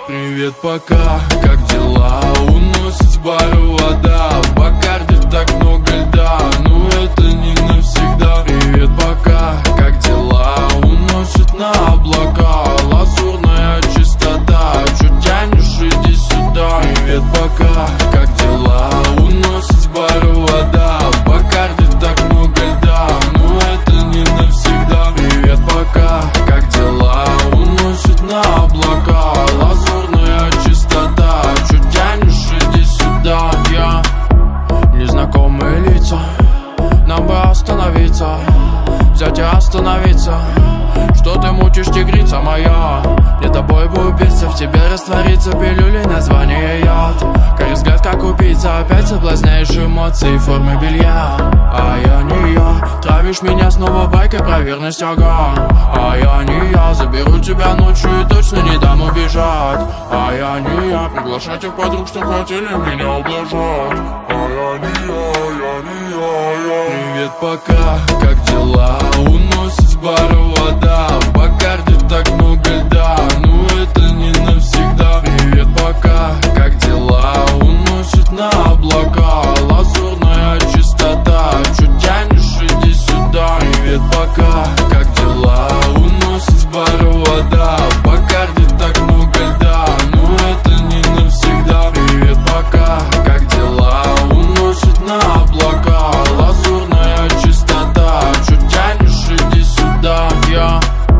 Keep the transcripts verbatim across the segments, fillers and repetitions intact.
Привет, пока, как дела? Уносит с бара вода. В Бакарде так много льда, ну это не навсегда. Привет, пока, как дела? Уносит на облака. Лазурная чистота, чё тянешь, иди сюда. Привет, пока, как дела? Уносит с бара вода. В Бакарде так много льда, ну это не навсегда. Привет, пока, как дела? Уносит на облака. Лазурная чистота, чё тянешь, иди сюда. Я незнакомые лица, нам бы остановиться, взять и остановиться. Что ты мучишь, тигрица моя? Мне тобой будет биться, в тебе растворится пилюли, название яд. Карий взгляд, как убийца, опять соблазняешь эмоции в форме белья. А я не я, травишь меня снова байкой про верность, ага. А я не я, заберу тебя ночью и точно не дам убежать. А я не я, приглашать тех подруг, что хотели меня ублажать. А я не я, я не я, я. Привет, пока, как дела? Уносит с бара вода. В Бакарде так много льда, ну это не навсегда. Привет, пока, как дела? Уносит на облака. Лазурная чистота, чё тянешь, иди сюда. Привет, пока, как дела? Уносит с бара вода. В Бакарде так много льда, ну это не навсегда. Привет, пока, как дела? Уносит на облака. Лазурная чистота, чё тянешь, иди сюда. Я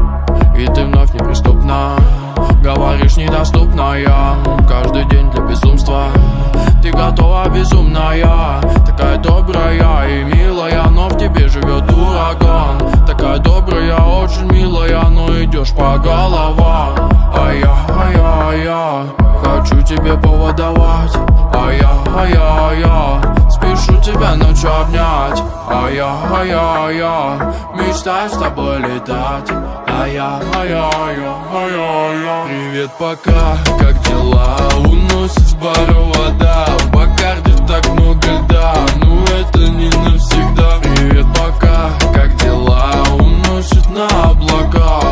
и ты вновь неприступна, говоришь недоступная. Каждый день для безумства ты готова безумная. Такая добрая и милая, но в тебе живет ураган. Такая добрая, очень милая, но идешь по головам. А я, а я, а я хочу тебе повод давать. А я, а я, а я спешу тебя ночью обнять. А я, а я, а я мечтаю с тобой летать. А я, а я, а я, а я, а я. Привет, пока, как дела? Уносит с бара вода. В Бакарде так много льда, ну это не навсегда. Привет, пока, как дела? Уносит на облака.